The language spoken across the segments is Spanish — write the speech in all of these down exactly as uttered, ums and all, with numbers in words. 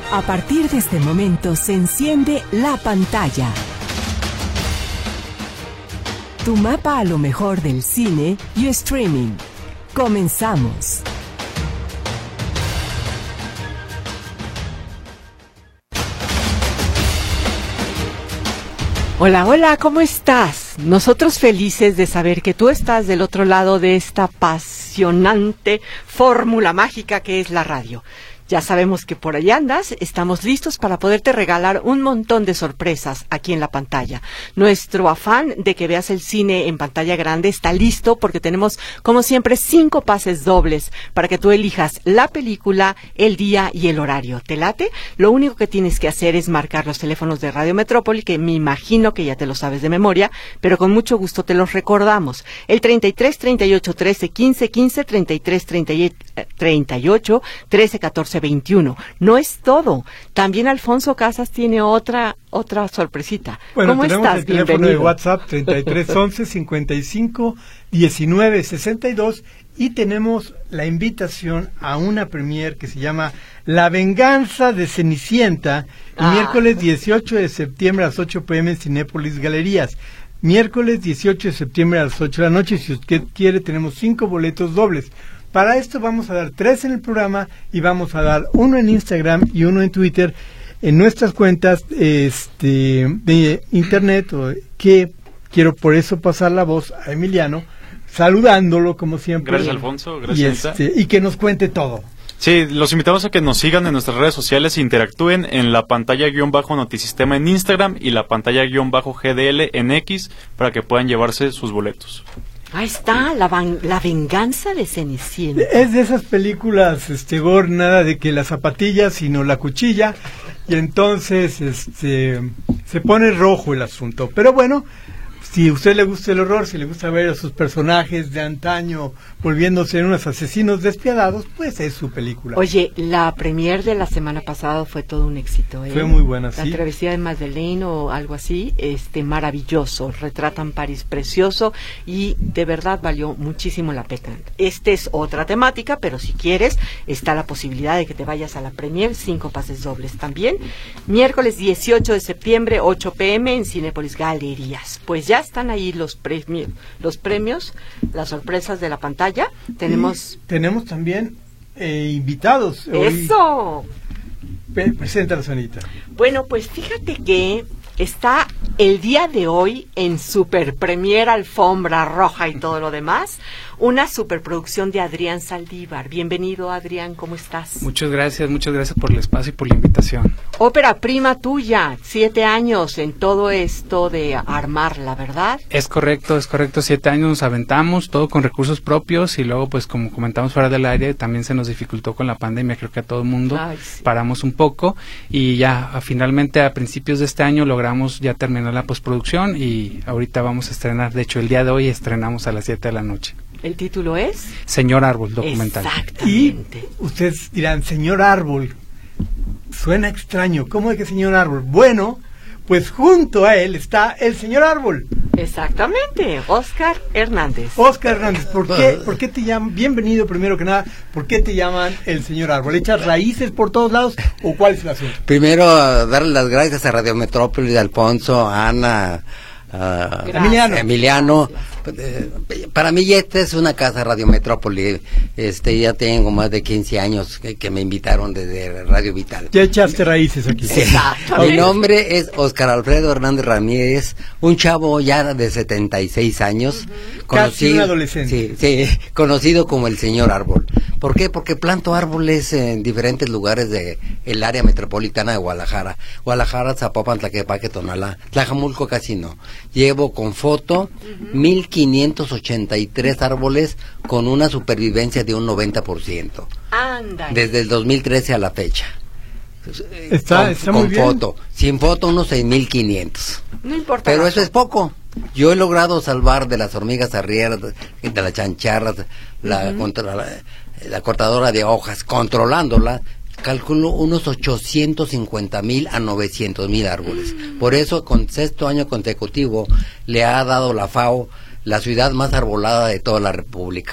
A partir de este momento se enciende la pantalla. Tu mapa a lo mejor del cine y streaming. Comenzamos. Hola, hola, ¿cómo estás? Nosotros felices de saber que tú estás del otro lado de esta apasionante fórmula mágica que es la radio. Ya sabemos que por allá andas, estamos listos para poderte regalar un montón de sorpresas aquí en la pantalla. Nuestro afán de que veas el cine en pantalla grande está listo porque tenemos, como siempre, cinco pases dobles para que tú elijas la película, el día y el horario. ¿Te late? Lo único que tienes que hacer es marcar los teléfonos de Radio Metrópoli, que me imagino que ya te lo sabes de memoria, pero con mucho gusto te los recordamos. El treinta y tres, treinta y ocho, trece, quince, quince, treinta y tres, treinta y ocho, trece, catorce, veintiuno. No es todo. También Alfonso Casas tiene otra otra sorpresita. Bueno, ¿Cómo tenemos estás? el teléfono Bienvenido. de WhatsApp treinta y tres, once, cincuenta y cinco, diecinueve, sesenta y dos y tenemos la invitación a una premier que se llama La Venganza de Cenicienta, el Ah. miércoles dieciocho de septiembre a las ocho pe eme en Cinépolis Galerías. Miércoles dieciocho de septiembre a las ocho de la noche. Si usted quiere, tenemos cinco boletos dobles. Para esto vamos a dar tres en el programa y vamos a dar uno en Instagram y uno en Twitter en nuestras cuentas este, de internet, o que quiero por eso pasar la voz a Emiliano, saludándolo como siempre. Gracias, Alfonso. Gracias, y, Anita. este, y que nos cuente todo. Sí, los invitamos a que nos sigan en nuestras redes sociales e interactúen en la pantalla guión bajo Notisistema en Instagram y la pantalla guión bajo G D L en X para que puedan llevarse sus boletos. Ahí está, la, van, la venganza de Cenicienta. Es de esas películas, este, gore, nada de que la zapatilla, sino la cuchilla, y entonces este se pone rojo el asunto. Pero bueno, si a usted le gusta el horror, si le gusta ver a sus personajes de antaño volviéndose en unos asesinos despiadados, pues es su película. Oye, la premier de la semana pasada fue todo un éxito, ¿eh? Fue muy buena, La sí. travesía de Madeleine o algo así, este, maravilloso, retratan París precioso y de verdad valió muchísimo la pena. Esta es otra temática, pero si quieres, está la posibilidad de que te vayas a la premier, cinco pases dobles también. Miércoles dieciocho de septiembre, ocho pe eme en Cinépolis Galerías. Pues ya están ahí los premios, los premios, las sorpresas de la pantalla. Tenemos... Y tenemos también eh, invitados. Hoy. ¡Eso! Pre- Preséntalo, Anita. Bueno, pues fíjate que está el día de hoy en super premier, alfombra roja y todo lo demás, una superproducción de Adrián Saldívar. Bienvenido, Adrián, ¿cómo estás? Muchas gracias, muchas gracias por el espacio y por la invitación. Ópera prima tuya, siete años en todo esto de armarla, ¿verdad? Es correcto, es correcto, siete años nos aventamos, todo con recursos propios y luego pues como comentamos fuera del aire, también se nos dificultó con la pandemia, creo que a todo el mundo, Ay, sí. paramos un poco y ya a, finalmente a principios de este año logramos ya terminar la postproducción y ahorita vamos a estrenar, de hecho el día de hoy estrenamos a las siete de la noche. ¿El título es? Señor Árbol, documental. Y Exactamente. ustedes dirán, señor Árbol, suena extraño, ¿cómo de que señor Árbol? Bueno, pues junto a él está el señor Árbol, Exactamente, Óscar Hernández. Óscar Hernández. ¿Por qué, ¿Por qué te llaman, bienvenido primero que nada, por qué te llaman el señor Árbol? ¿Echas raíces por todos lados o cuál es el asunto? Primero, darle las gracias a Radio Metrópoli, a Alfonso, a Ana, a Emiliano. Emiliano. Eh, Para mí esta es una casa Radio Metrópoli. Este, ya tengo más de quince años que, que me invitaron desde Radio Vital. Ya echaste raíces aquí. Sí. Exactamente. Mi nombre es Óscar Alfredo Hernández Ramírez, un chavo ya de setenta y seis años. Casi un adolescente. Sí, sí, conocido como el señor Árbol. ¿Por qué? Porque planto árboles en diferentes lugares de el área metropolitana de Guadalajara. Guadalajara, Zapopan, Tlaquepaque, Tonalá, Tlajamulco casi no. Llevo con foto mil quinientos ochenta y tres árboles con una supervivencia de un noventa por ciento. Anda. Desde el dos mil trece a la fecha. Está, con, está con muy bien. foto. Sin foto unos seis mil quinientos. No importa. Pero la eso es poco. Yo he logrado salvar de las hormigas arrieras, de las chancharras, la, Ujú. contra, la, la cortadora de hojas, controlándola, calculo unos ochocientos cincuenta mil a novecientos mil árboles. Por eso, con sexto año consecutivo, le ha dado la FAO la ciudad más arbolada de toda la República.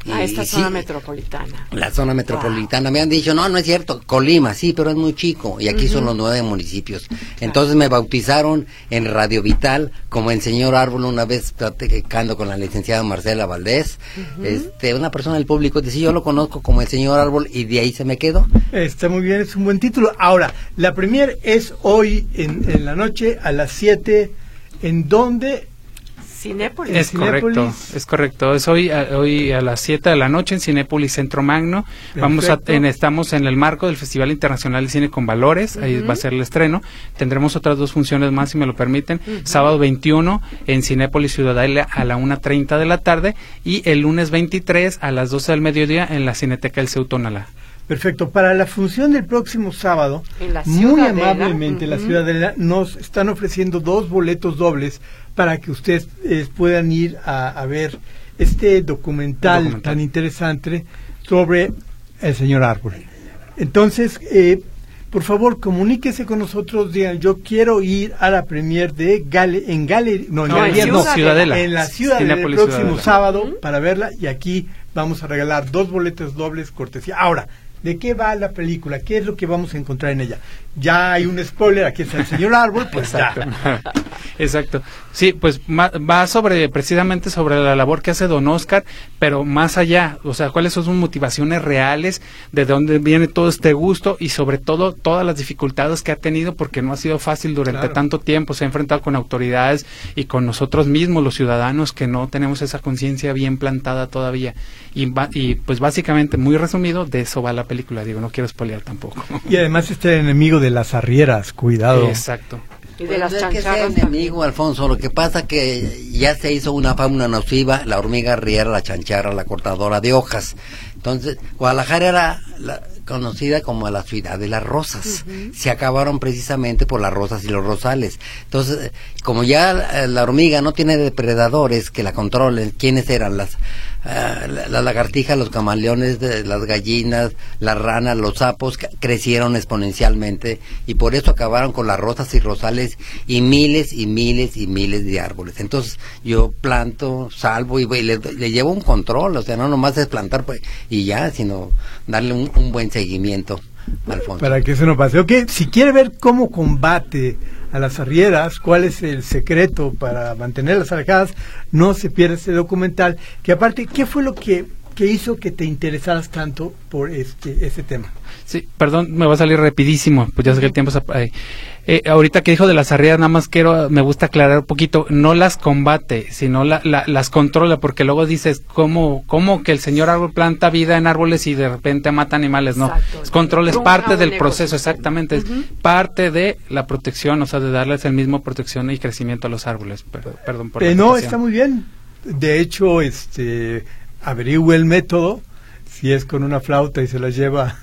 A Y- esta y zona sí, metropolitana. la zona metropolitana. Me han dicho, no, no es cierto, Colima, sí, pero es muy chico. Y aquí son los nueve municipios. Entonces me bautizaron en Radio Vital como el señor Árbol, una vez platicando con la licenciada Marcela Valdés. este Una persona del público dice, yo lo conozco como el señor Árbol, y de ahí se me quedó. Está muy bien, es un buen título. Ahora, la premier es hoy en, en la noche a las siete, ¿en dónde? Cinépolis. Es correcto, Cinépolis. es correcto. Es hoy a, hoy a las siete de la noche en Cinépolis Centro Magno. Vamos a, Perfecto. en, estamos en el marco del Festival Internacional de Cine con Valores. Ahí va a ser el estreno. Tendremos otras dos funciones más, si me lo permiten. Sábado veintiuno en Cinépolis Ciudadela a la una treinta de la tarde, y el lunes veintitrés a las doce del mediodía en la Cineteca del C E U Tonalá. Perfecto. Para la función del próximo sábado, En la muy Ciudadela, amablemente la ujú. Ciudadela nos están ofreciendo dos boletos dobles para que ustedes eh, puedan ir a, a ver este documental, Documental. tan interesante sobre el señor Árbol. Entonces, eh, por favor, comuníquese con nosotros, digan, yo quiero ir a la premier de Gale, en Galería, no, en No, en Galerías no, Ciudadela. Ciudadela. en la ciudad el Cinépolis próximo Ciudadela. sábado para verla, y aquí vamos a regalar dos boletos dobles cortesía. Ahora, ¿de qué va la película? ¿Qué es lo que vamos a encontrar en ella? Ya hay un spoiler, aquí está el señor Árbol, pues ya. Exacto. Exacto. Sí, pues ma- va sobre, precisamente sobre la labor que hace don Oscar, pero más allá, o sea, cuáles son sus motivaciones reales, de dónde viene todo este gusto, y sobre todo todas las dificultades que ha tenido, porque no ha sido fácil durante Claro. tanto tiempo. Se ha enfrentado con autoridades y con nosotros mismos, los ciudadanos, que no tenemos esa conciencia bien plantada todavía. Y, va- y pues básicamente, muy resumido, de eso va la película. Digo, no quiero spoilear tampoco. Y además está el enemigo de las arrieras, cuidado. Exacto. Y de las Pues no es que sea chancharras enemigo, Alfonso, lo que pasa que ya se hizo una fauna nociva, la hormiga arriera, la chancharra, la cortadora de hojas. Entonces, Guadalajara era la- conocida como la ciudad de las rosas. Se acabaron precisamente por las rosas y los rosales. Entonces, como ya la, la hormiga no tiene depredadores que la controlen, ¿quiénes eran? Las ah, la- las lagartijas, los camaleones, de- las gallinas, las ranas, los sapos, que crecieron exponencialmente, y por eso acabaron con las rosas y rosales y miles y miles y miles de árboles. Entonces yo planto, salvo y, y le, le llevo un control, o sea, no nomás es plantar pues, y ya, sino darle un, un buen seguimiento, Alfonso. Para que eso no pase. Ok, si quiere ver cómo combate a las arrieras, cuál es el secreto para mantenerlas alejadas, no se pierda este documental, que aparte, ¿qué fue lo que, que hizo que te interesaras tanto por este, este tema? Sí, perdón, me va a salir rapidísimo, pues ya sé que el tiempo es... ap- ay. Eh, ahorita que dijo de las arrieras, nada más quiero, me gusta aclarar un poquito, no las combate, sino la, la- las controla, porque luego dices, ¿cómo, ¿cómo que el señor árbol planta vida en árboles y de repente mata animales? No, Exacto. es control, es Trunca parte un del ecosistema. proceso, exactamente, es parte de la protección, o sea, de darles el mismo protección y crecimiento a los árboles. Perdón, perdón por la Eh, no, acotación. está muy bien. De hecho, este, averigüe el método, si es con una flauta y se la lleva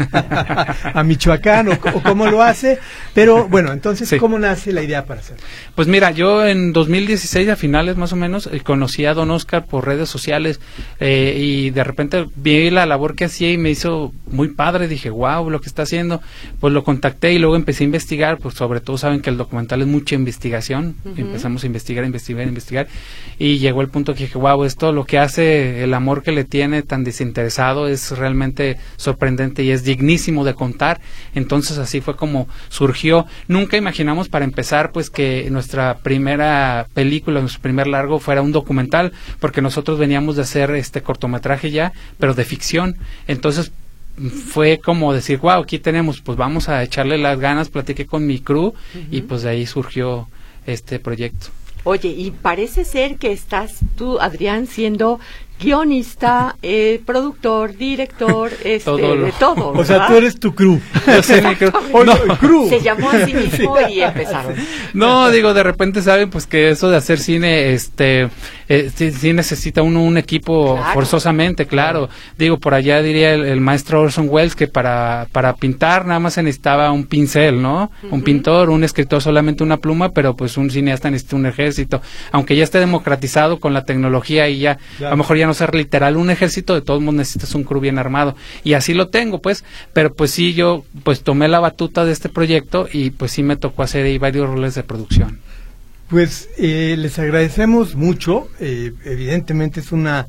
a Michoacán, o, o cómo lo hace. Pero bueno, entonces, Sí. ¿cómo nace la idea para hacerlo? Pues mira, yo en dos mil dieciséis, a finales más o menos, eh, conocí a don Oscar por redes sociales, eh, y de repente vi la labor que hacía y me hizo muy padre. Dije, wow, lo que está haciendo. Pues lo contacté y luego empecé a investigar, pues sobre todo saben que el documental es mucha investigación. Y empezamos a investigar, investigar, investigar, y llegó el punto que dije, wow, esto lo que hace, el amor que le tiene tan desinteresado, es realmente sorprendente y es dignísimo de contar. Entonces así fue como surgió. Nunca imaginamos, para empezar, pues que nuestra primera película, nuestro primer largo fuera un documental, porque nosotros veníamos de hacer este cortometraje ya, pero de ficción. Entonces fue como decir, wow, aquí tenemos, pues vamos a echarle las ganas. Platiqué con mi crew y pues de ahí surgió este proyecto. Oye, y parece ser que estás tú, Adrián, siendo guionista, eh, productor, director, este, Todo lo- de todo. O sea, ¿verdad? tú eres tu crew. Yo sé, mi crew. O No. no, crew. Se llamó a sí mismo y empezaron. No, digo, de repente saben pues que eso de hacer cine, este, eh, sí, sí necesita uno un equipo Claro. forzosamente, claro. Digo, por allá diría el, el maestro Orson Welles que para, para pintar nada más se necesitaba un pincel, ¿no? Un pintor, un escritor solamente una pluma, pero pues un cineasta necesita un ejército. Aunque ya esté democratizado con la tecnología y ya, Claro. a lo mejor ya no ser literal un ejército, de todos modos necesitas un crew bien armado. Y así lo tengo, pues, pero pues sí, yo pues tomé la batuta de este proyecto y pues sí me tocó hacer ahí varios roles de producción. Pues eh, les agradecemos mucho. Eh, evidentemente es una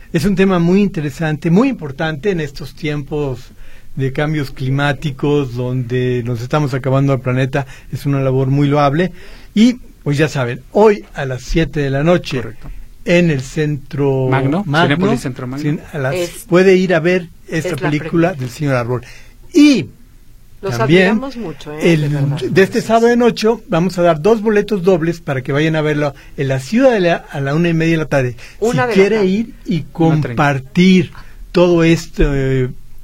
Es un tema muy interesante, muy importante en estos tiempos de cambios climáticos, donde nos estamos acabando al planeta. Es una labor muy loable. Y, pues ya saben, hoy a las siete de la noche, correcto, en el Centro Magno, Magno, Cinépolis Centro Magno. Sin, a las, es, puede ir a ver esta película del señor Árbol. Y los también, mucho, ¿eh? el, de, de este sábado de noche vamos a dar dos boletos dobles para que vayan a verlo en la Ciudad de la, a la una y media de la tarde. Una si quiere ir y compartir todo esto, eh,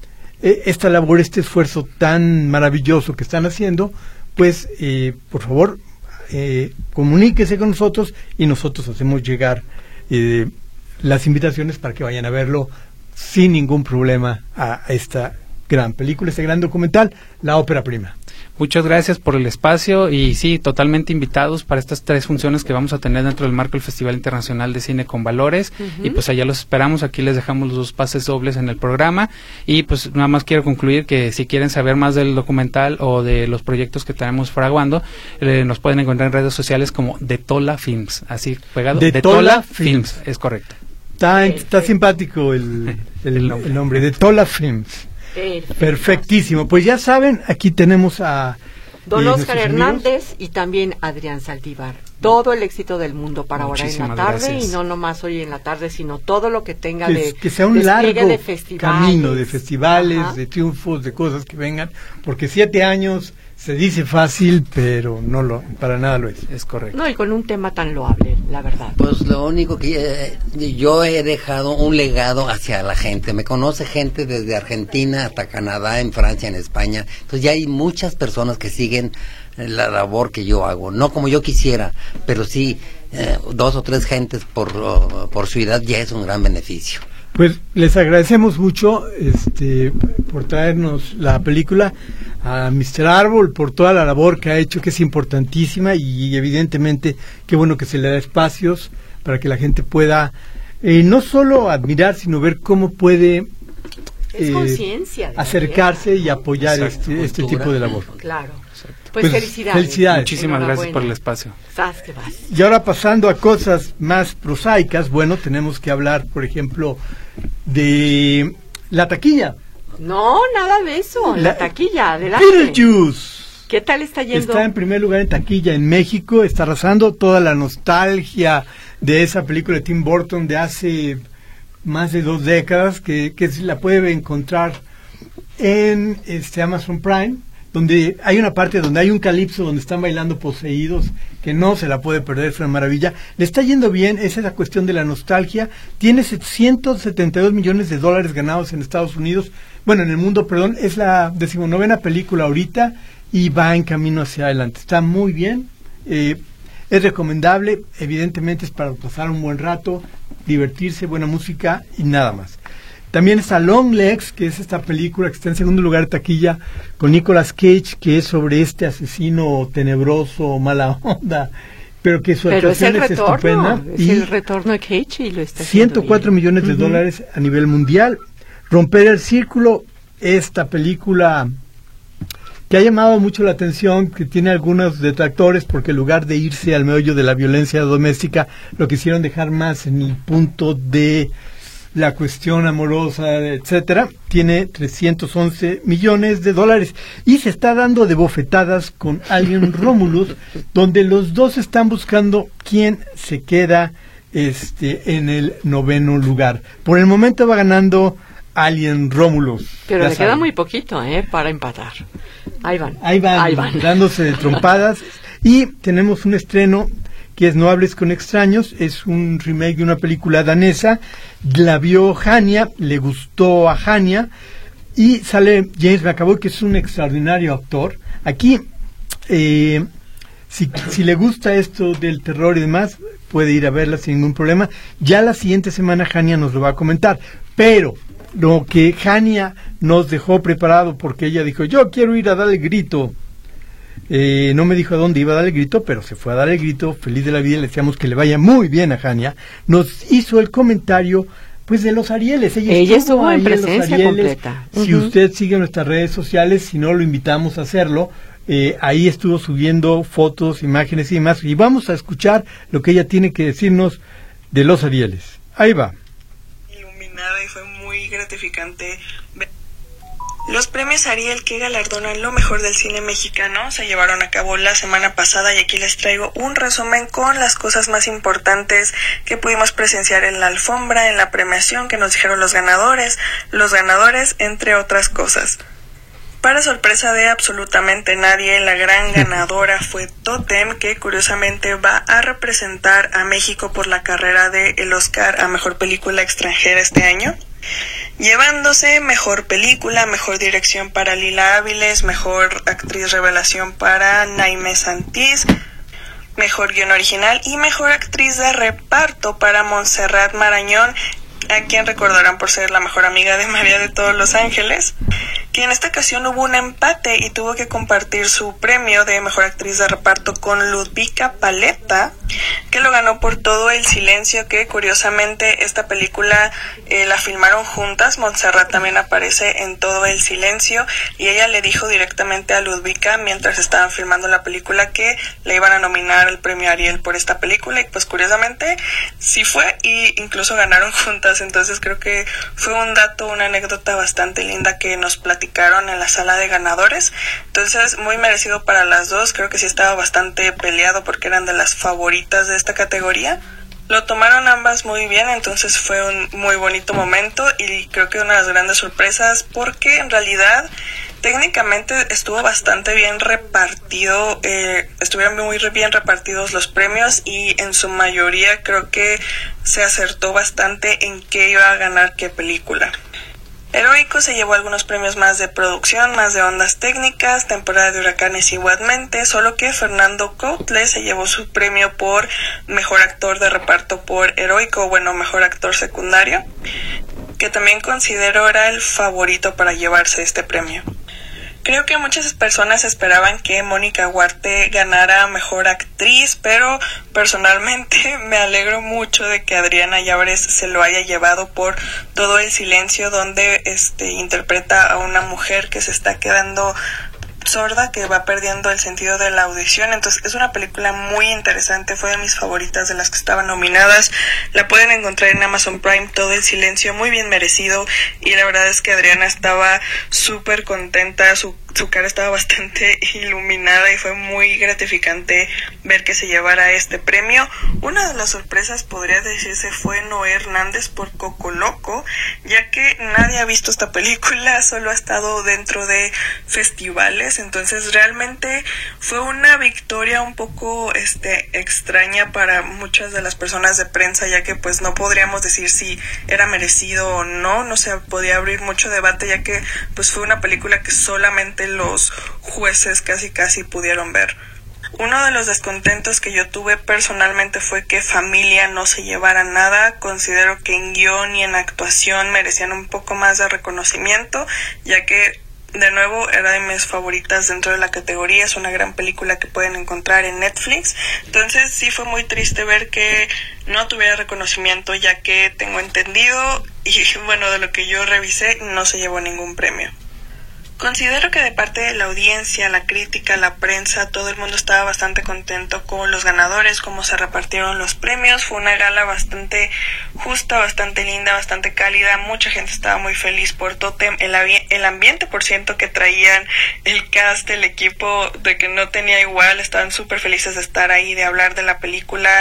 esta labor, este esfuerzo tan maravilloso que están haciendo, pues eh, por favor eh, comuníquese con nosotros y nosotros hacemos llegar eh, las invitaciones para que vayan a verlo sin ningún problema a esta gran película, este gran documental, La Ópera Prima. Muchas gracias por el espacio y sí, totalmente invitados para estas tres funciones que vamos a tener dentro del marco del Festival Internacional de Cine con Valores. Uh-huh. Y pues allá los esperamos, aquí les dejamos los dos pases dobles en el programa y pues nada más quiero concluir que si quieren saber más del documental o de los proyectos que tenemos fraguando, eh, nos pueden encontrar en redes sociales como De Tola Films, así pegado, De, de Tola, Tola Films. Films, es correcto. Está, está simpático el, el, el, nombre. el nombre, De Tola Films. Perfecto. Perfectísimo. Pues ya saben, aquí tenemos a don Oscar Hernández y también Adrián Saldívar. Todo el éxito del mundo para ahora en la tarde, gracias. Y no nomás hoy en la tarde, sino todo lo que tenga que, de que sea un largo de festivales. camino de festivales, ajá, de triunfos, de cosas que vengan, porque siete años se dice fácil, pero no lo, para nada lo es. Es correcto. No, y con un tema tan loable, la verdad. Pues lo único que eh, yo he dejado un legado hacia la gente. Me conoce gente desde Argentina hasta Canadá, en Francia, en España. Entonces ya hay muchas personas que siguen la labor que yo hago. No como yo quisiera, pero sí eh, dos o tres gentes por, uh, por ciudad ya es un gran beneficio. Pues les agradecemos mucho este por traernos la película, a mister Árbol por toda la labor que ha hecho, que es importantísima, y evidentemente qué bueno que se le da espacios para que la gente pueda eh, no solo admirar, sino ver cómo puede es conciencia, acercarse y apoyar Exacto, este, este tipo de labor. Claro. Pues, pues felicidades. felicidades. Muchísimas gracias por el espacio. Vas, que vas. Y ahora pasando a cosas más prosaicas, bueno, tenemos que hablar, por ejemplo, de la taquilla. No, nada de eso, la, la taquilla, adelante. Beetlejuice. ¿Qué tal está yendo? Está en primer lugar en taquilla en México, está arrasando toda la nostalgia de esa película de Tim Burton de hace más de dos décadas, que, que se la puede encontrar en este Amazon Prime, donde hay una parte donde hay un calipso donde están bailando poseídos, que no se la puede perder, es una maravilla. Le está yendo bien, esa es la cuestión de la nostalgia. Tiene ciento setenta y dos millones de dólares ganados en Estados Unidos, bueno, en el mundo, perdón, es la decimonovena película ahorita y va en camino hacia adelante. Está muy bien, eh, es recomendable, evidentemente es para pasar un buen rato, divertirse, buena música y nada más. También está Long Legs, que es esta película que está en segundo lugar de taquilla con Nicolas Cage, que es sobre este asesino tenebroso, mala onda, pero que su pero actuación es, es estupenda. Es y el retorno de Cage y lo está ciento cuatro bien. millones de uh-huh. dólares a nivel mundial. Romper el Círculo, esta película que ha llamado mucho la atención, que tiene algunos detractores porque en lugar de irse al meollo de la violencia doméstica, lo quisieron dejar más en el punto de la cuestión amorosa, etcétera. Tiene trescientos once millones de dólares y se está dando de bofetadas con Alien Romulus, donde los dos están buscando quién se queda este en el noveno lugar. Por el momento va ganando Alien Romulus. Pero ya le saben. Queda muy poquito, ¿eh? Para empatar. Ahí van. Ahí van, Ahí van. dándose de trompadas. Y tenemos un estreno que es No hables con extraños, es un remake de una película danesa. La vio Hania, le gustó a Hania, y sale James McAvoy, que es un extraordinario actor. Aquí, eh, si, si le gusta esto del terror y demás, puede ir a verla sin ningún problema. Ya la siguiente semana Hania nos lo va a comentar, pero lo que Hania nos dejó preparado, porque ella dijo, yo quiero ir a dar el grito. Eh, no me dijo a dónde iba a dar el grito, pero se fue a dar el grito, feliz de la vida, le deseamos que le vaya muy bien a Hania. Nos hizo el comentario, pues, de los Arieles. Ella, Ella estuvo, estuvo en presencia en los Arieles. completa. Si uh-huh. usted sigue nuestras redes sociales, si no, lo invitamos a hacerlo. Eh, ahí estuvo subiendo fotos, imágenes y demás. Y vamos a escuchar lo que ella tiene que decirnos de los Arieles. Ahí va. gratificante ver. Los premios Ariel, que galardonan lo mejor del cine mexicano, se llevaron a cabo la semana pasada y aquí les traigo un resumen con las cosas más importantes que pudimos presenciar en la alfombra, en la premiación, que nos dijeron los ganadores, los ganadores, entre otras cosas. Para sorpresa de absolutamente nadie, la gran ganadora fue Totem, que curiosamente va a representar a México por la carrera del Oscar a Mejor Película Extranjera este año, llevándose Mejor Película, Mejor Dirección para Lila Áviles, Mejor Actriz Revelación para Naime Santís, Mejor Guión Original y Mejor Actriz de Reparto para Montserrat Marañón, a quien recordarán por ser la mejor amiga de María de todos los Ángeles, que en esta ocasión hubo un empate y tuvo que compartir su premio de Mejor Actriz de Reparto con Ludvika Paleta, que lo ganó por Todo el Silencio, que curiosamente esta película eh, la filmaron juntas. Montserrat también aparece en Todo el Silencio y ella le dijo directamente a Ludvika mientras estaban filmando la película que le iban a nominar el premio Ariel por esta película, y pues curiosamente sí fue, y incluso ganaron juntas. Entonces creo que fue un dato, una anécdota bastante linda que nos platicaron en la sala de ganadores. Entonces muy merecido para las dos, creo que sí estaba bastante peleado porque eran de las favoritas de esta categoría. Lo tomaron ambas muy bien, entonces fue un muy bonito momento y creo que una de las grandes sorpresas, porque en realidad técnicamente estuvo bastante bien repartido, eh, estuvieron muy bien repartidos los premios y en su mayoría creo que se acertó bastante en qué iba a ganar qué película. Heroico se llevó algunos premios más de producción, más de ondas técnicas, temporada de huracanes igualmente, solo que Fernando Coutle se llevó su premio por mejor actor de reparto por Heroico, bueno, mejor actor secundario, que también considero era el favorito para llevarse este premio. Creo que muchas personas esperaban que Mónica Huarte ganara mejor actriz, pero personalmente me alegro mucho de que Adriana Llaves se lo haya llevado por Todo el Silencio, donde este interpreta a una mujer que se está quedando sorda, que va perdiendo el sentido de la audición. Entonces es una película muy interesante, fue de mis favoritas de las que estaban nominadas. La pueden encontrar en Amazon Prime, Todo el Silencio, muy bien merecido, y la verdad es que Adriana estaba súper contenta, su su cara estaba bastante iluminada y fue muy gratificante ver que se llevara este premio. Una de las sorpresas, podría decirse, fue Noé Hernández por Coco Loco, ya que nadie ha visto esta película, solo ha estado dentro de festivales, entonces realmente fue una victoria un poco este extraña para muchas de las personas de prensa, ya que pues no podríamos decir si era merecido o no, no se podía abrir mucho debate, ya que pues fue una película que solamente los jueces casi casi pudieron ver. Uno de los descontentos que yo tuve personalmente fue que Familia no se llevara nada. Considero que en guión y en actuación merecían un poco más de reconocimiento, ya que de nuevo era de mis favoritas dentro de la categoría. Es una gran película que pueden encontrar en Netflix. Entonces sí fue muy triste ver que no tuviera reconocimiento, ya que tengo entendido, y bueno, de lo que yo revisé, no se llevó ningún premio. Considero que de parte de la audiencia, la crítica, la prensa, todo el mundo estaba bastante contento con los ganadores, cómo se repartieron los premios. Fue una gala bastante justa, bastante linda, bastante cálida. Mucha gente estaba muy feliz por Totem. El, el ambiente, por ciento, que traían el cast, el equipo, de que no tenía igual. Estaban súper felices de estar ahí, de hablar de la película.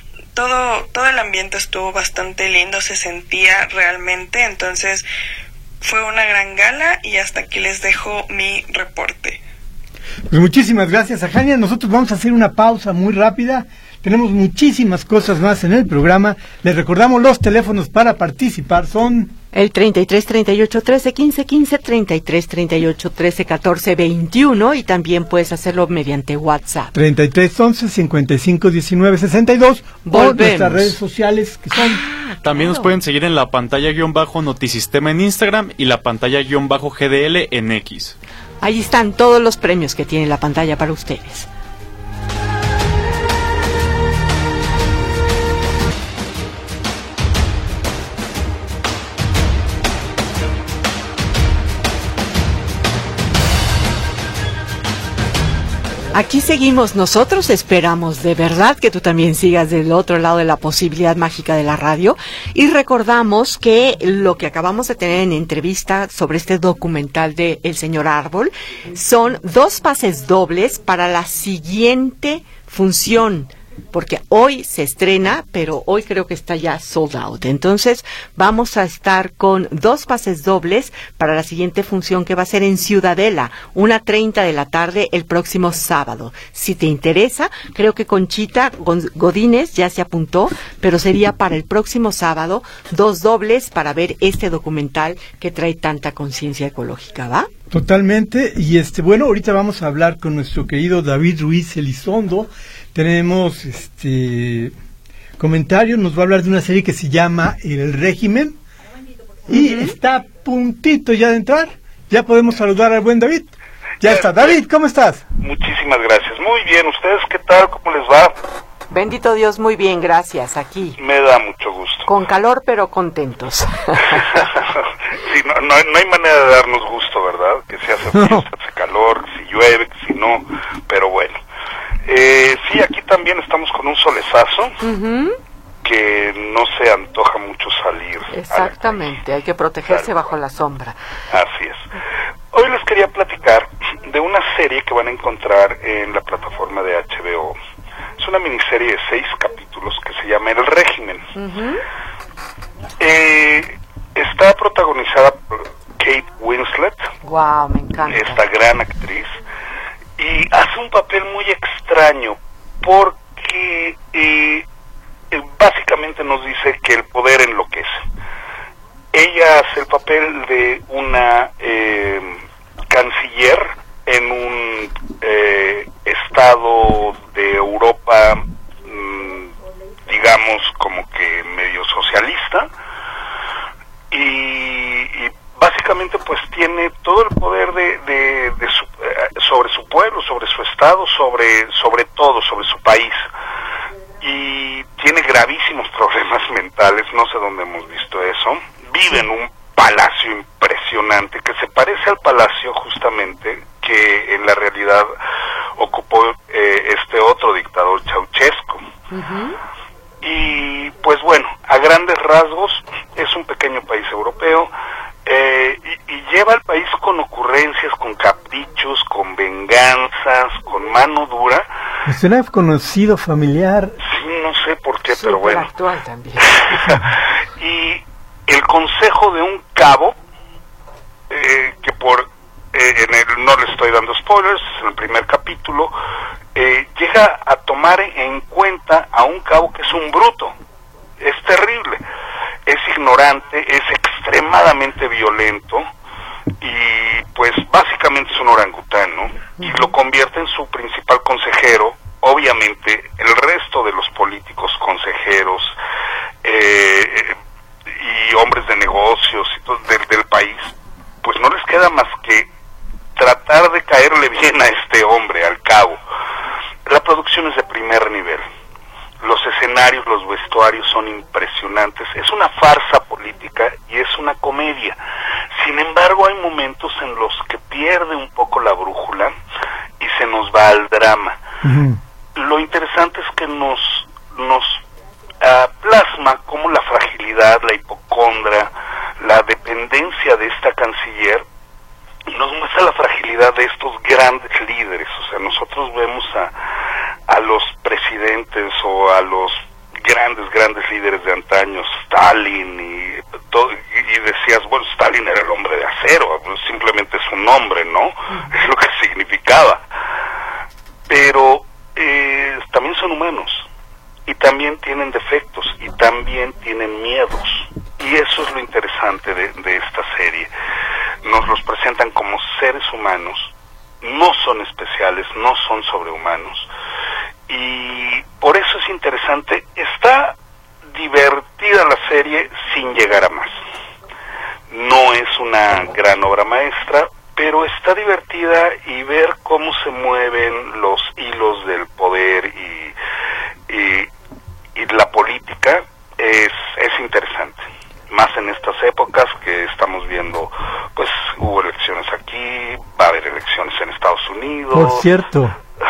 Todo, todo el ambiente estuvo bastante lindo, se sentía realmente. Entonces fue una gran gala y hasta aquí les dejo mi reporte. Pues muchísimas gracias, Ajania. Nosotros vamos a hacer una pausa muy rápida. Tenemos muchísimas cosas más en el programa. Les recordamos los teléfonos para participar son el treinta y tres, treinta y ocho, trece, quince, quince, treinta y tres, treinta y ocho, trece, catorce, veintiuno, y también puedes hacerlo mediante WhatsApp. treinta y tres, once, cincuenta y cinco, diecinueve, sesenta y dos. Volvemos. O nuestras redes sociales que son... Ah, También claro. nos pueden seguir en la pantalla guión bajo Notisistema en Instagram y la pantalla guión bajo G D L en X. Ahí están todos los premios que tiene la pantalla para ustedes. Aquí seguimos, nosotros esperamos de verdad que tú también sigas del otro lado de la posibilidad mágica de la radio y recordamos que lo que acabamos de tener en entrevista sobre este documental de El Señor Árbol son dos pases dobles para la siguiente función, porque hoy se estrena, pero hoy creo que está ya sold out. Entonces vamos a estar con dos pases dobles para la siguiente función que va a ser en Ciudadela, una treinta de la tarde el próximo sábado. Si te interesa, creo que Conchita Godínez ya se apuntó, pero sería para el próximo sábado, dos dobles para ver este documental que trae tanta conciencia ecológica, ¿va? Totalmente, y este bueno, ahorita vamos a hablar con nuestro querido David Ruiz Elizondo. Tenemos este comentario, nos va a hablar de una serie que se llama El Régimen y uh-huh. está a puntito ya de entrar. Ya podemos saludar al buen David. Ya está. David, ¿cómo estás? Muchísimas gracias. Muy bien, ¿ustedes qué tal? ¿Cómo les va? Bendito Dios, muy bien, gracias, aquí. Me da mucho gusto. Con calor, pero contentos. Sí, no, no, no hay manera de darnos gusto, ¿verdad? Que si hace frío, no. Si hace calor, que si llueve, que si no, pero bueno. Eh, sí, aquí también estamos con un solezazo, uh-huh. que no se antoja mucho salir. Exactamente, hay que protegerse claro. bajo la sombra. Así es. Hoy les quería platicar de una serie que van a encontrar en la plataforma de H B O. Es una miniserie de seis capítulos que se llama El Régimen. Uh-huh. Eh, está protagonizada por Kate Winslet. Wow, me encanta. Esta gran actriz. Y hace un papel muy extraño porque eh, eh, básicamente nos dice que el poder enloquece. Ella hace el papel de una eh, canciller en un eh, estado de Europa, mmm, digamos como que medio socialista, y, y básicamente pues tiene todo el poder de, de, de su, eh, sobre su pueblo, sobre su estado, sobre, sobre todo, sobre su país, y tiene gravísimos problemas mentales. No sé dónde hemos visto eso. Vive en un palacio impresionante que se parece al palacio justamente que en la realidad ocupó eh, este otro dictador, Ceausescu. Uh-huh. Y pues bueno, a grandes rasgos es un pequeño país europeo, eh, y, y lleva al país con ocurrencias, con caprichos, con venganzas, con mano dura. ¿Me suena conocido, familiar? Sí, no sé por qué, Super pero bueno. Actual también. Y el consejo de un cabo, eh, que por eh, en el, no le estoy dando spoilers, en el primer capítulo, eh, llega a tomar en cuenta a un cabo que es un bruto. Es terrible, es ignorante, es extremadamente violento y pues básicamente es un orangután, ¿no? Y lo convierte en su principal consejero. Obviamente el resto de los políticos, consejeros eh, y hombres de negocios y todo, del, del país, pues no les queda más que tratar de caerle bien a este hombre, al cabo. La producción es de primer nivel. Los escenarios, los vestuarios son impresionantes. Es una farsa política y es una comedia. Sin embargo, hay momentos en los que pierde un poco la brújula y se nos va al drama. Uh-huh. Lo interesante es que nos nos uh, plasma cómo la fragilidad, la hipocondria, la dependencia de esta canciller nos muestra la fragilidad de estos grandes líderes. O sea, nosotros vemos a, a los presidentes o a los grandes, grandes líderes de antaño, Stalin, y, todo, y decías, bueno, Stalin era el hombre de acero, simplemente es un nombre, ¿no? Es lo que significaba. Pero eh, también son humanos, y también tienen defectos, y también tienen miedos. Y eso es lo interesante de, de esta serie. Nos los presentan como seres humanos, no son especiales, no son sobrehumanos, y por eso es interesante. Está divertida la serie sin llegar a más. No es una gran obra maestra, pero está divertida, y ver cómo se mueven los hilos del poder y, y, y la política es, es interesante. Más en estas épocas que estamos viendo, pues hubo elecciones aquí, va a haber elecciones en Estados Unidos. Por cierto,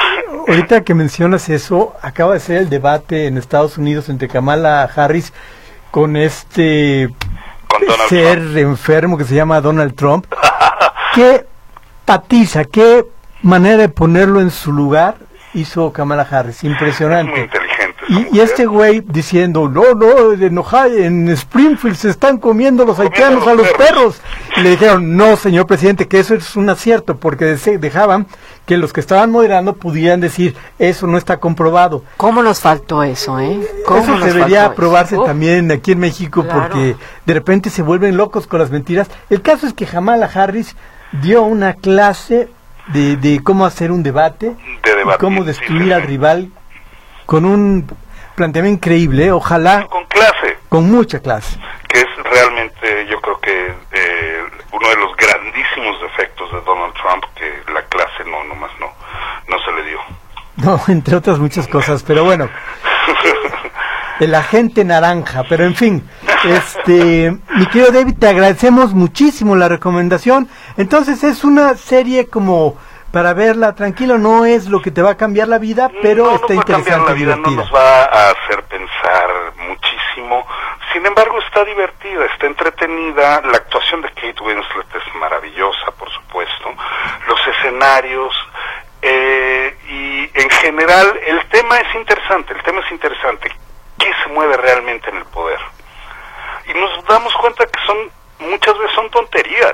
ahorita que mencionas eso, acaba de ser el debate en Estados Unidos entre Kamala Harris con este Con Donald ser Trump. enfermo que se llama Donald Trump. ¿Qué patiza, qué manera de ponerlo en su lugar hizo Kamala Harris? Impresionante. Muy inteligente. Y, y este güey diciendo, no, no, en Ohio, en Springfield se están comiendo los haitianos a los perros. Y le dijeron, no, señor presidente, que eso es un acierto, porque dejaban que los que estaban moderando pudieran decir, eso no está comprobado. ¿Cómo nos faltó eso, eh? ¿Cómo Eso nos debería faltó aprobarse eso? también aquí en México, Claro. porque de repente se vuelven locos con las mentiras. El caso es que Kamala Harris dio una clase de, de cómo hacer un debate, De debatir, y cómo sí, destruir sí, al sí. rival con un planteamiento increíble, ¿eh? Ojalá Con clase, con mucha clase. que es realmente, yo creo que eh, uno de los grandísimos defectos de Donald Trump, que la clase no, nomás no, no se le dio. No, entre otras muchas cosas, pero bueno, el agente naranja, pero en fin, este, mi querido David, te agradecemos muchísimo la recomendación. Entonces es una serie como para verla tranquilo, no es lo que te va a cambiar la vida, pero no está nos va a cambiar interesante la y vida, no divertida. nos va a hacer pensar muchísimo. Sin embargo, está divertida, está entretenida. La actuación de Kate Winslet es maravillosa, por supuesto. Los escenarios eh, y en general el tema es interesante. El tema es interesante. ¿Qué se mueve realmente en el poder? Y nos damos cuenta que son muchas veces son tonterías.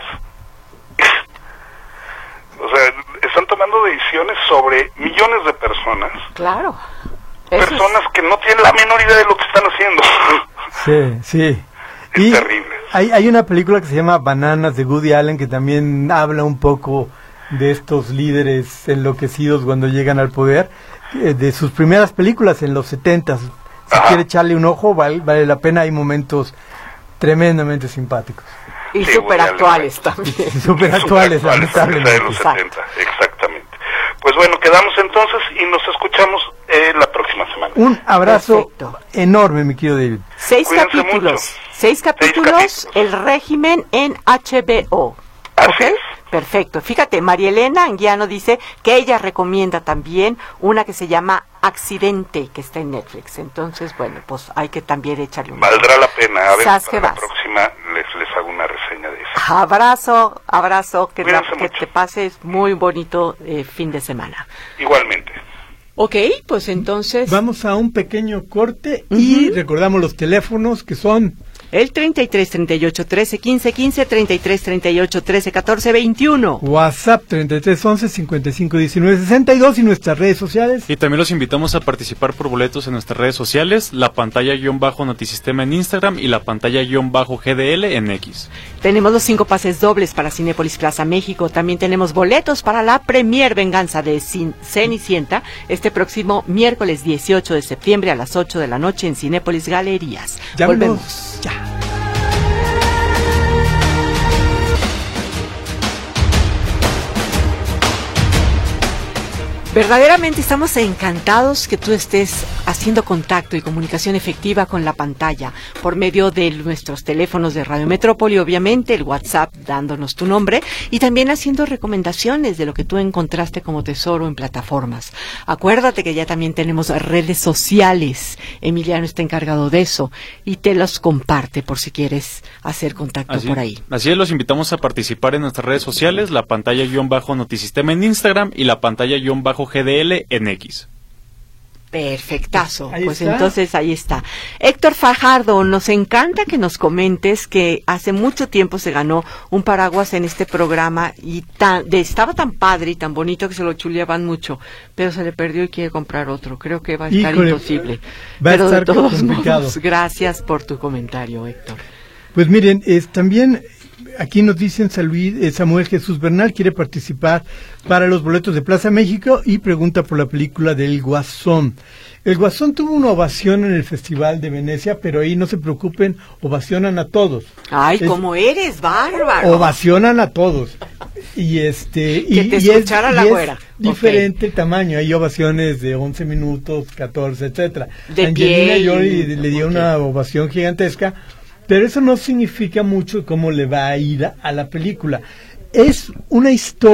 O sea, están tomando decisiones sobre millones de personas. Claro. Eso Personas que no tienen la menor idea de lo que están haciendo. Sí, sí. Es Y terrible. hay, hay una película que se llama Bananas de Woody Allen que también habla un poco de estos líderes enloquecidos cuando llegan al poder, eh, de sus primeras películas en los setentas. Si Ajá. quiere echarle un ojo, vale, vale la pena, hay momentos tremendamente simpáticos. Y Sí, súper Woody Allen. actuales también. Súper actuales, Esa de los lamentablemente. setenta, exactamente. Pues bueno, quedamos entonces y nos escuchamos eh, la próxima semana. Un abrazo Perfecto. enorme, mi querido David. Seis Cuídense capítulos. mucho. Seis capítulos, capítulos. el régimen en H B O. Así ¿Ok? es. Perfecto. Fíjate, María Elena Anguiano dice que ella recomienda también una que se llama Accidente, que está en Netflix. Entonces, bueno, pues hay que también echarle un Valdrá la pena. A ver, Sas que para la vas. próxima les, les hago una reseña de eso. Abrazo, abrazo, que, la- Cuídense que mucho. te pases muy bonito eh, fin de semana. Igualmente. Ok, pues entonces Vamos a un pequeño corte y Ujú. recordamos los teléfonos que son el treinta y tres, treinta y ocho, trece, quince, quince, treinta y tres, treinta y ocho, trece, catorce, veintiuno. WhatsApp treinta y tres once cincuenta y cinco diecinueve sesenta y dos y nuestras redes sociales. Y también los invitamos a participar por boletos en nuestras redes sociales, la pantalla guión bajo Notisistema en Instagram y la pantalla guión bajo G D L en X. Tenemos los cinco pases dobles para Cinépolis Plaza México. También tenemos boletos para la Premier Venganza de Cin- Cenicienta este próximo miércoles dieciocho de septiembre a las ocho de la noche en Cinépolis Galerías. Llámenos Volvemos. ya. Verdaderamente estamos encantados que tú estés haciendo contacto y comunicación efectiva con la pantalla por medio de nuestros teléfonos de Radio Metrópoli, obviamente, el WhatsApp dándonos tu nombre y también haciendo recomendaciones de lo que tú encontraste como tesoro en plataformas. Acuérdate que ya también tenemos redes sociales. Emiliano está encargado de eso y te los comparte por si quieres hacer contacto Así, por ahí. así es, los invitamos a participar en nuestras redes sociales, la pantalla guión bajo Notisistema en Instagram y la pantalla guión bajo G D L en X. Perfectazo, Ahí pues está. entonces ahí está. Héctor Fajardo, nos encanta que nos comentes que hace mucho tiempo se ganó un paraguas en este programa y tan, de, estaba tan padre y tan bonito que se lo chuleaban mucho, pero se le perdió y quiere comprar otro. Creo que va a estar Híjole, imposible. va a pero estar de todos complicado. modos, gracias por tu comentario, Héctor. Pues miren, es, también aquí nos dicen San Luis, eh, Samuel Jesús Bernal quiere participar para los boletos de Plaza México y pregunta por la película del Guasón. El Guasón tuvo una ovación en el Festival de Venecia, pero ahí no se preocupen, ovacionan a todos. Ay, Es- cómo eres, bárbaro. Ovacionan a todos. Y este y, Que te y es, escuchara la y es güera. diferente el tamaño, hay ovaciones de once minutos, catorce, etcétera. De Angelina pie y- Jolie le dio ok. una ovación gigantesca, pero eso no significa mucho cómo le va a ir a, a la película. Es una historia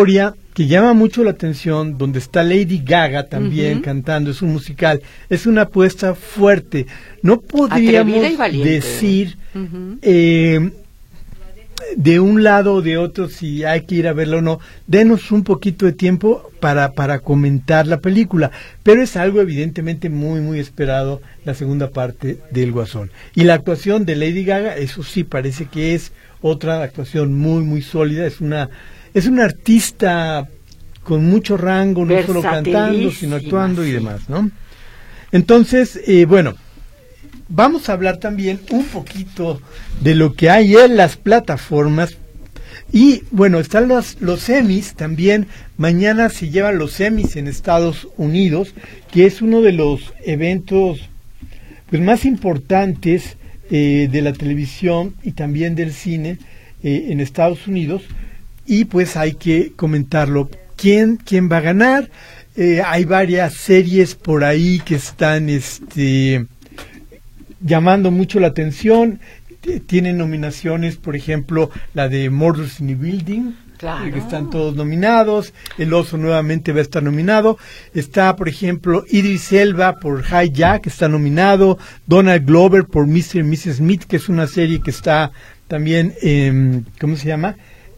que llama mucho la atención, donde está Lady Gaga también Uh-huh. cantando, es un musical, es una apuesta fuerte. No podríamos Atrevida y valiente. decir Uh-huh. eh, de un lado o de otro si hay que ir a verlo o no. Denos un poquito de tiempo para, para comentar la película, pero es algo evidentemente muy muy esperado, la segunda parte del Guasón. Y la actuación de Lady Gaga, eso sí parece que es otra actuación muy muy sólida, es una es una artista con mucho rango, no solo cantando, sino actuando y sí. demás, ¿no? Entonces, eh, bueno, vamos a hablar también un poquito de lo que hay en las plataformas. Y bueno, están los, los Emmys también. Mañana se llevan los Emmys en Estados Unidos, que es uno de los eventos pues más importantes eh, de la televisión y también del cine eh, en Estados Unidos. Y pues hay que comentarlo. ¿Quién, quién va a ganar? Eh, hay varias series por ahí que están este llamando mucho la atención. Tienen nominaciones, por ejemplo, la de Murders in the Building, Claro. que están todos nominados. El Oso nuevamente va a estar nominado. Está, por ejemplo, Idris Elba por Hijack, que está nominado. Donald Glover por mister y missus Smith, que es una serie que está también en, ¿cómo se llama?,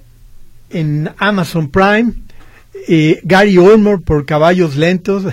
en Amazon Prime. Eh, Gary Oldman por Caballos Lentos,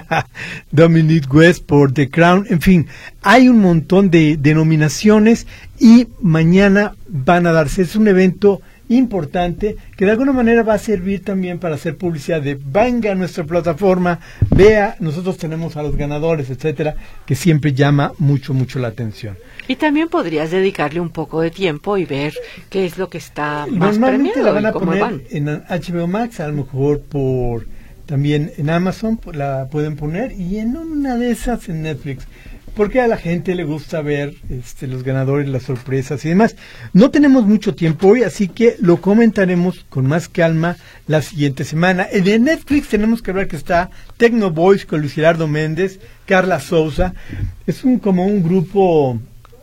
Dominic West por The Crown, en fin, hay un montón de, de nominaciones y mañana van a darse, es un evento importante que de alguna manera va a servir también para hacer publicidad de venga a nuestra plataforma, vea, nosotros tenemos a los ganadores, etcétera, que siempre llama mucho, mucho la atención. Y también podrías dedicarle un poco de tiempo y ver qué es lo que está más Normalmente premiado la van y a cómo poner van. en H B O Max, a lo mejor por también en Amazon pues, la pueden poner, y en una de esas en Netflix, porque a la gente le gusta ver este, los ganadores, las sorpresas y demás. No tenemos mucho tiempo hoy, así que lo comentaremos con más calma la siguiente semana. En el Netflix tenemos que ver que está Techno Boys con Luis Gerardo Méndez, Carla Souza. Es un como un grupo,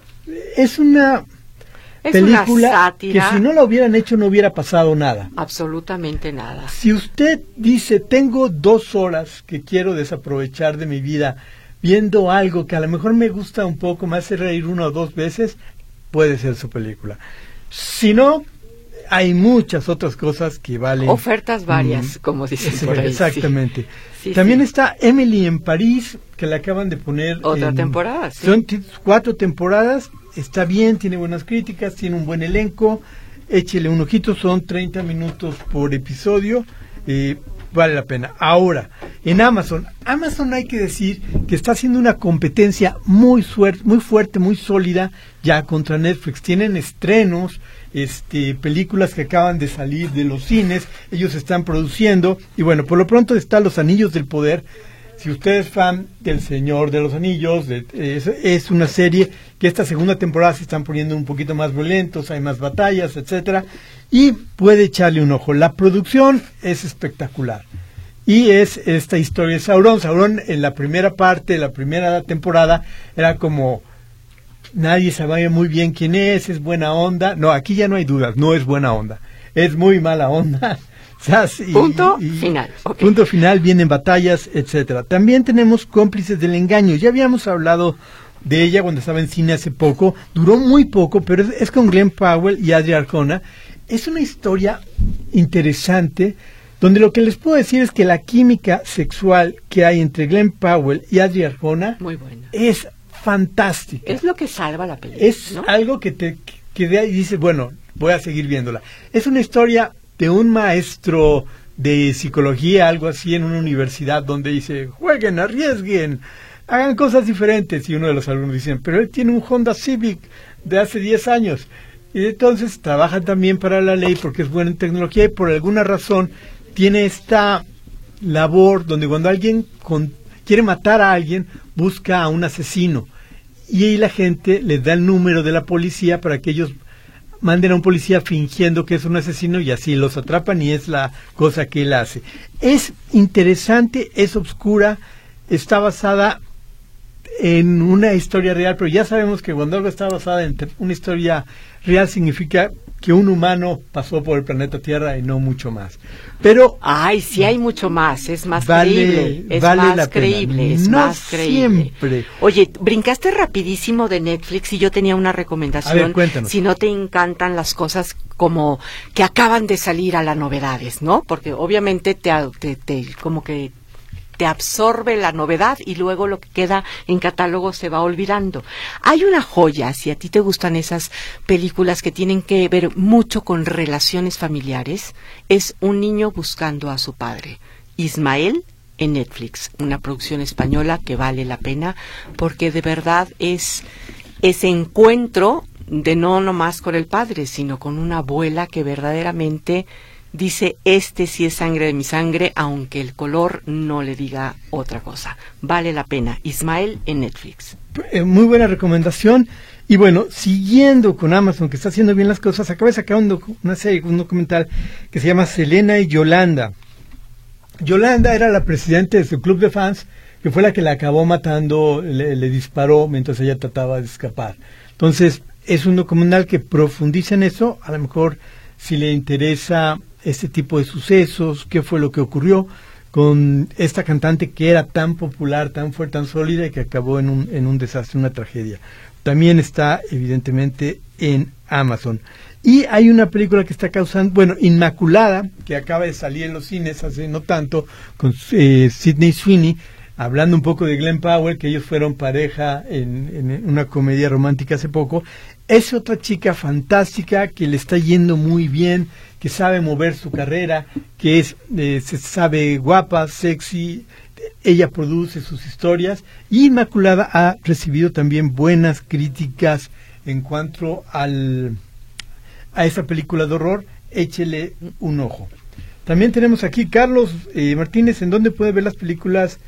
es una Es película una sátira. que si no la hubieran hecho no hubiera pasado nada. Absolutamente nada. Si usted dice, tengo dos horas que quiero desaprovechar de mi vida viendo algo que a lo mejor me gusta un poco, me hace reír una o dos veces, puede ser su película. Si no, hay muchas otras cosas que valen. Ofertas varias, mm, como dicen sí, por ahí. exactamente. Sí. Sí, También sí. está Emily en París, que la acaban de poner. Otra en- temporada, sí. Son t- cuatro temporadas, está bien, tiene buenas críticas, tiene un buen elenco, échele un ojito, son treinta minutos por episodio, eh, vale la pena. Ahora, en Amazon, Amazon hay que decir que está haciendo una competencia muy, suer- muy fuerte, muy sólida ya contra Netflix. Tienen estrenos, este, películas que acaban de salir de los cines, ellos están produciendo, y bueno, por lo pronto está Los Anillos del Poder. Si usted es fan del Señor de los Anillos, de, es, es una serie que esta segunda temporada se están poniendo un poquito más violentos, hay más batallas, etcétera, y puede echarle un ojo. La producción es espectacular. Y es esta historia de Sauron. Sauron en la primera parte, la primera temporada, era como nadie sabía muy bien quién es, es buena onda. No, aquí ya no hay dudas, no es buena onda. Es muy mala onda. Y, Punto y, final. Okay. Punto final, vienen batallas, etcétera. También tenemos Cómplices del Engaño. Ya habíamos hablado de ella cuando estaba en cine hace poco. Duró muy poco, pero es, es con Glenn Powell y Adria Arjona. Es una historia interesante, donde lo que les puedo decir es que la química sexual que hay entre Glenn Powell y Adria Arjona Muy buena. es fantástica. Es lo que salva la película. Es ¿no? algo que te que de ahí dices, bueno, voy a seguir viéndola. Es una historia de un maestro de psicología, algo así, en una universidad, donde dice, jueguen, arriesguen, hagan cosas diferentes. Y uno de los alumnos dice, pero él tiene un Honda Civic de hace diez años. Y entonces trabaja también para la ley porque es buena en tecnología y por alguna razón tiene esta labor donde cuando alguien con, quiere matar a alguien, busca a un asesino. Y ahí la gente les da el número de la policía para que ellos manden a un policía fingiendo que es un asesino y así los atrapan, y es la cosa que él hace. Es interesante, es oscura, está basada en una historia real, pero ya sabemos que cuando algo está basada en una historia real significa que un humano pasó por el planeta Tierra y no mucho más. Pero ay, sí hay mucho más, es más vale, creíble, es vale más la creíble, pena. es No más creíble. Siempre. Oye, brincaste rapidísimo de Netflix y yo tenía una recomendación. A ver, cuéntanos. Si no te encantan las cosas como que acaban de salir a las novedades, ¿no? Porque obviamente te, te, te como que te absorbe la novedad y luego lo que queda en catálogo se va olvidando. Hay una joya, si a ti te gustan esas películas que tienen que ver mucho con relaciones familiares, es Un niño buscando a su padre. Ismael en Netflix, una producción española que vale la pena porque de verdad es ese encuentro de no nomás con el padre, sino con una abuela que verdaderamente dice, este sí es sangre de mi sangre, aunque el color no le diga otra cosa. Vale la pena. Ismael en Netflix. Eh, muy buena recomendación. Y bueno, siguiendo con Amazon, que está haciendo bien las cosas, acaba de sacar un docu- una serie, un documental que se llama Selena y Yolanda. Yolanda era la presidenta de su club de fans, que fue la que la acabó matando, le, le disparó mientras ella trataba de escapar. Entonces, es un documental que profundiza en eso, a lo mejor si le interesa este tipo de sucesos, qué fue lo que ocurrió con esta cantante que era tan popular, tan fuerte, tan sólida y que acabó en un, en un desastre, una tragedia. También está evidentemente en Amazon. Y hay una película que está causando, bueno, Inmaculada, que acaba de salir en los cines hace no tanto, con eh, Sydney Sweeney, hablando un poco de Glenn Powell, que ellos fueron pareja en, en una comedia romántica hace poco. Es otra chica fantástica que le está yendo muy bien, que sabe mover su carrera, que es eh, se sabe guapa, sexy, ella produce sus historias, y Inmaculada ha recibido también buenas críticas en cuanto al a esa película de horror. Échele un ojo. También tenemos aquí Carlos eh, Martínez, ¿en dónde puede ver las películas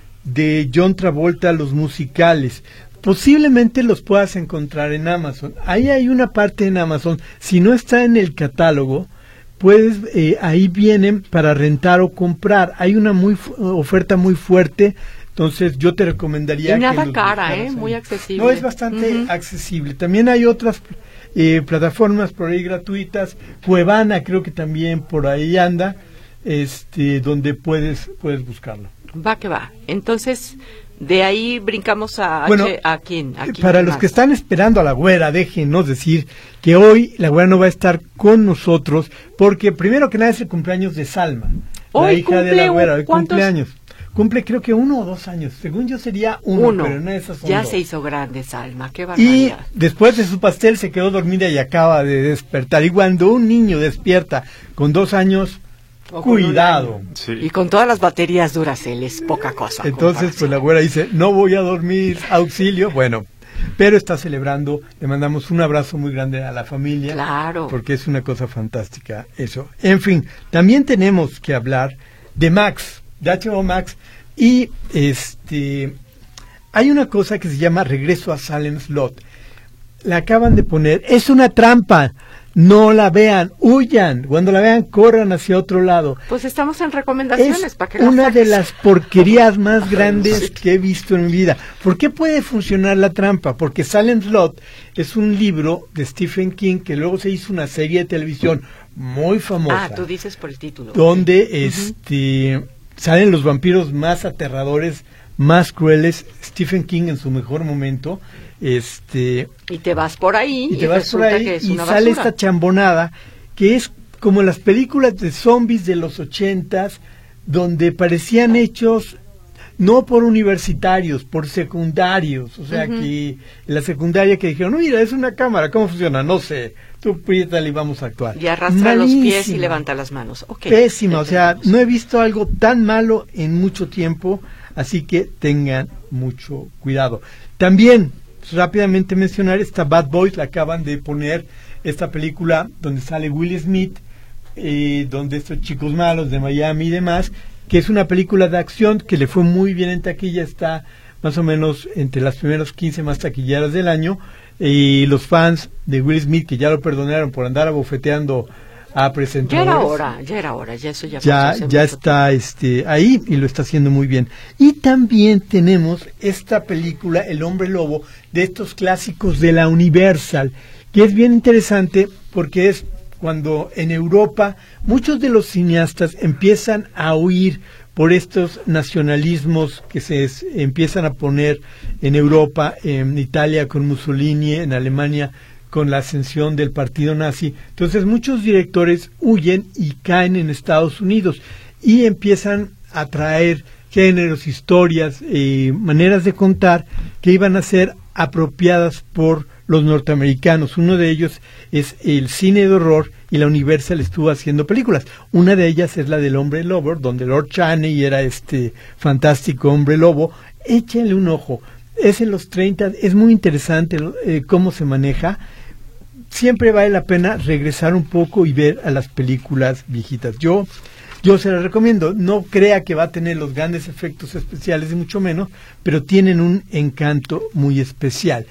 de John Travolta, los musicales? Posiblemente los puedas encontrar en Amazon. Ahí hay una parte en Amazon, si no está en el catálogo, puedes, eh, ahí vienen para rentar o comprar. Hay una muy oferta muy fuerte, entonces yo te recomendaría y nada que los cara, eh, ahí. muy accesible. No, es bastante uh-huh. accesible. También hay otras eh, plataformas por ahí gratuitas. Cuevana creo que también por ahí anda, este, donde puedes puedes buscarlo. Va que va. Entonces, de ahí brincamos a, bueno, H, a quién. ¿A quién para los más? que están esperando a la güera, déjenos decir que hoy la güera no va a estar con nosotros, porque primero que nada es el cumpleaños de Salma, hoy la hija de la güera. Hoy ¿cuántos? cumpleaños. Cumple creo que uno o dos años. Según yo sería uno, uno. pero no esas son ya dos. se hizo grande Salma, qué Y barbaridad. después de su pastel se quedó dormida y acaba de despertar. Y cuando un niño despierta con dos años, O con cuidado. Sí. Y con todas las baterías Duracell es poca cosa. Entonces, pues la güera dice, no voy a dormir, auxilio. Bueno, pero está celebrando, le mandamos un abrazo muy grande a la familia. Claro. Porque es una cosa fantástica eso. En fin, también tenemos que hablar de Max, de H B O Max, y este hay una cosa que se llama Regreso a Salem Slot. La acaban de poner, es una trampa. No la vean, huyan. Cuando la vean, corran hacia otro lado. Pues estamos en recomendaciones Es para que la una saques. de las porquerías más grandes que he visto en mi vida. ¿Por qué puede funcionar la trampa? Porque Salem Slot es un libro de Stephen King que luego se hizo una serie de televisión muy famosa. Ah, tú dices por el título. Donde Uh-huh. este salen los vampiros más aterradores, más crueles. Stephen King en su mejor momento. Este Y te vas por ahí y y, te vas por resulta ahí que es y una sale basura. esta chambonada que es como las películas de zombies de los ochentas, donde parecían hechos no por universitarios, por secundarios. O sea, uh-huh. que en la secundaria que dijeron, mira, es una cámara, ¿cómo funciona? No sé, tú apriétale y vamos a actuar. Y arrastra Malísima. los pies y levanta las manos. Okay, Pésima, o sea, entendemos. no he visto algo tan malo en mucho tiempo, así que tengan mucho cuidado. También, rápidamente mencionar, esta Bad Boys, la acaban de poner, esta película donde sale Will Smith, eh, donde estos chicos malos de Miami y demás, que es una película de acción que le fue muy bien en taquilla, está más o menos entre las primeras quince más taquilleras del año, y los fans de Will Smith, que ya lo perdonaron por andar abofeteando a Ya presentadores. era hora, ya era hora, ya eso ya ya, pasó hace ya mucho está este ahí y lo está haciendo muy bien. Y también tenemos esta película El Hombre Lobo, de estos clásicos de la Universal, que es bien interesante porque es cuando en Europa muchos de los cineastas empiezan a huir por estos nacionalismos que se es, empiezan a poner en Europa, en Italia con Mussolini, en Alemania con la ascensión del partido nazi. Entonces muchos directores huyen y caen en Estados Unidos y empiezan a traer géneros, historias, eh, maneras de contar que iban a ser apropiadas por los norteamericanos. Uno de ellos es el cine de horror y la Universal estuvo haciendo películas. Una de ellas es la del Hombre Lobo, donde Lord Chaney era este fantástico hombre lobo. Échenle un ojo. Es en los treinta, es muy interesante eh, cómo se maneja. Siempre vale la pena regresar un poco y ver a las películas viejitas. Yo yo se las recomiendo. No crea que va a tener los grandes efectos especiales, y mucho menos, pero tienen un encanto muy especial.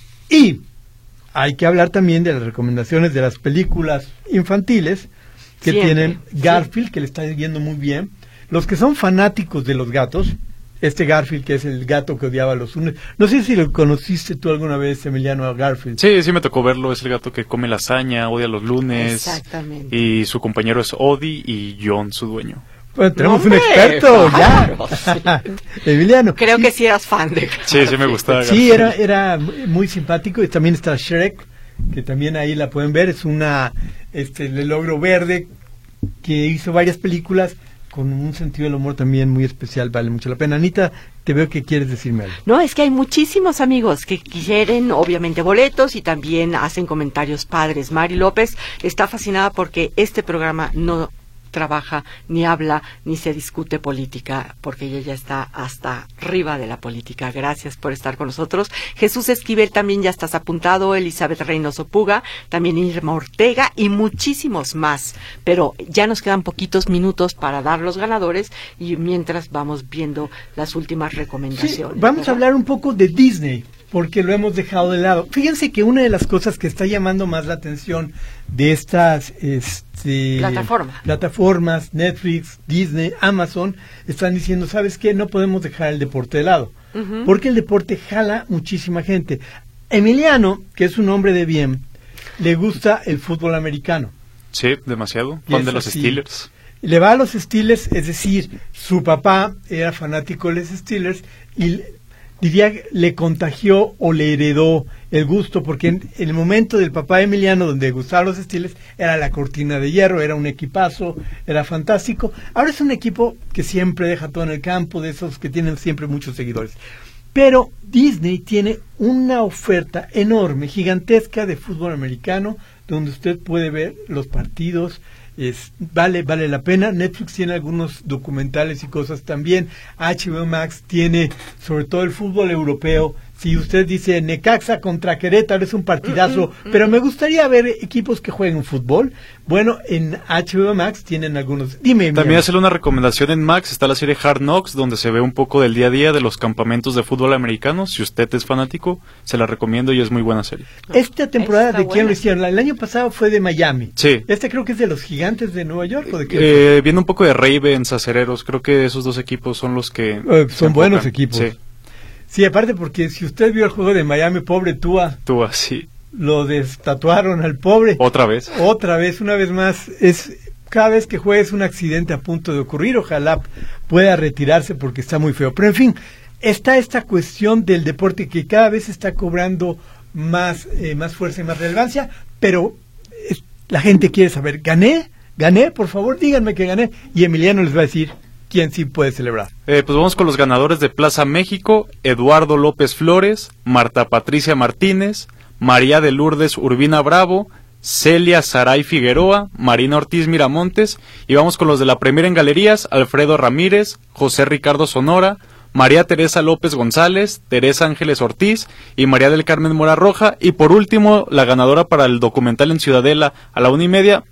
Y hay que hablar también de las recomendaciones de las películas infantiles que Siempre, tienen Garfield, sí, que le está yendo muy bien. Los que son fanáticos de los gatos, este Garfield, que es el gato que odiaba a los lunes. No sé si lo conociste tú alguna vez, Emiliano, a Garfield. Sí, sí me tocó verlo. Es el gato que come lasaña, odia los lunes. Exactamente. Y su compañero es Odie y John, su dueño. Bueno, tenemos ¡Hombre! un experto, Claro, ya. Emiliano. Creo que sí eras fan de Sí, sí me gustaba. Sí, era, era muy simpático. Y también está Shrek, que también ahí la pueden ver. Es una, este, el logro verde, que hizo varias películas con un sentido del humor también muy especial, vale mucho la pena. Anita, te veo que quieres decirme algo. No, es que hay muchísimos amigos que quieren, obviamente, boletos y también hacen comentarios padres. Mari López está fascinada porque este programa no trabaja, ni habla, ni se discute política, porque ella ya está hasta arriba de la política. Gracias por estar con nosotros. Jesús Esquivel, también ya estás apuntado, Elizabeth Reynoso Puga, también Irma Ortega y muchísimos más. Pero ya nos quedan poquitos minutos para dar los ganadores y mientras vamos viendo las últimas recomendaciones. Sí, vamos ¿verdad? a hablar un poco de Disney, porque lo hemos dejado de lado. Fíjense que una de las cosas que está llamando más la atención de estas este, Plataforma. plataformas, Netflix, Disney, Amazon, están diciendo, ¿sabes qué? No podemos dejar el deporte de lado, Ujú. porque el deporte jala muchísima gente. Emiliano, que es un hombre de bien, le gusta el fútbol americano. Sí, demasiado. Y Fan de eso los sí. Steelers. Le va a los Steelers, es decir, su papá era fanático de los Steelers y diría que le contagió o le heredó el gusto, porque en, en el momento del papá de Emiliano, donde gustaban los Steelers, era la cortina de hierro, era un equipazo, era fantástico. Ahora es un equipo que siempre deja todo en el campo, de esos que tienen siempre muchos seguidores. Pero Disney tiene una oferta enorme, gigantesca de fútbol americano, donde usted puede ver los partidos. Es, vale vale la pena. Netflix tiene algunos documentales y cosas también. H B O Max tiene sobre todo el fútbol europeo. Si usted dice Necaxa contra Querétaro es un partidazo, mm, mm, pero me gustaría ver equipos que jueguen fútbol. Bueno, en H B O Max tienen algunos. Dime. También hacerle una recomendación en Max, está la serie Hard Knocks, donde se ve un poco del día a día de los campamentos de fútbol americano. Si usted es fanático, se la recomiendo y es muy buena serie. Esta temporada, Está ¿de quién buena. lo hicieron? El año pasado fue de Miami. Sí. Este creo que es de los Gigantes de Nueva York, ¿o de qué? Eh, viene un poco de Ravens, Acereros, creo que esos dos equipos son los que... Eh, se son buenos enfocan. equipos. Sí, Sí, aparte porque si usted vio el juego de Miami, pobre Tua, tú así. lo destatuaron al pobre. Otra vez. Otra vez, una vez más, es cada vez que juega es un accidente a punto de ocurrir. Ojalá pueda retirarse porque está muy feo. Pero en fin, está esta cuestión del deporte que cada vez está cobrando más, eh, más fuerza y más relevancia, pero es, la gente quiere saber, ¿gané? ¿Gané? Por favor, díganme que gané. Y Emiliano les va a decir quién sí puede celebrar. Eh, pues vamos con los ganadores de Plaza México: Eduardo López Flores, Marta Patricia Martínez, María de Lourdes Urbina Bravo, Celia Saray Figueroa, Marina Ortiz Miramontes. Y vamos con los de la Premier en Galerías: Alfredo Ramírez, José Ricardo Sonora, María Teresa López González, Teresa Ángeles Ortiz y María del Carmen Mora Roja. Y por último, la ganadora para el documental en Ciudadela a la una y media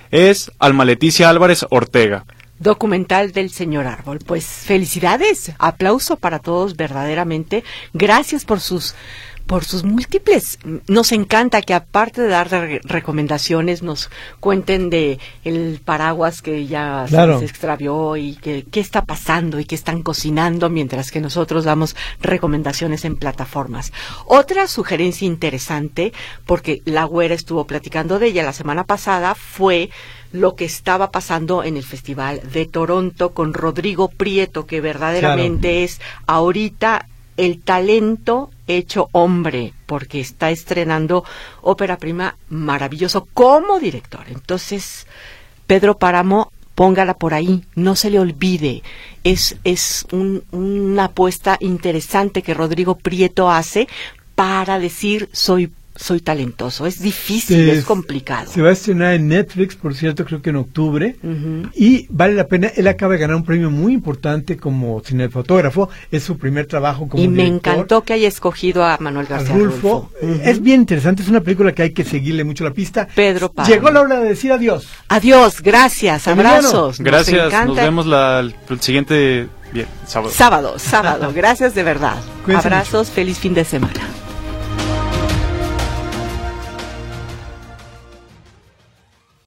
es Alma Leticia Álvarez Ortega. Documental del señor Árbol. Pues felicidades, aplauso para todos verdaderamente. Gracias por sus por sus múltiples. Nos encanta que aparte de dar re recomendaciones nos cuenten de el paraguas que ya claro. se extravió y que qué está pasando y qué están cocinando, mientras que nosotros damos recomendaciones en plataformas. Otra sugerencia interesante, porque la güera estuvo platicando de ella la semana pasada, fue lo que estaba pasando en el Festival de Toronto con Rodrigo Prieto, que verdaderamente claro. es ahorita el talento hecho hombre, porque está estrenando ópera prima maravilloso como director. Entonces, Pedro Páramo, póngala por ahí, no se le olvide. Es, es un, una apuesta interesante que Rodrigo Prieto hace para decir soy soy talentoso. Es difícil, es, es complicado. Se va a estrenar en Netflix, por cierto, creo que en octubre, uh-huh. y vale la pena. Él acaba de ganar un premio muy importante como cinefotógrafo, es su primer trabajo como y director. Me encantó que haya escogido a Manuel García Rulfo. Rulfo. Uh-huh. Es bien interesante, es una película que hay que seguirle mucho la pista. Pedro Páramo. Llegó la hora de decir adiós. Adiós, gracias, abrazos. Gracias, nos, nos vemos la, el, el siguiente bien, sábado. Sábado, sábado, gracias de verdad. Cuídense Abrazos, mucho. Feliz fin de semana.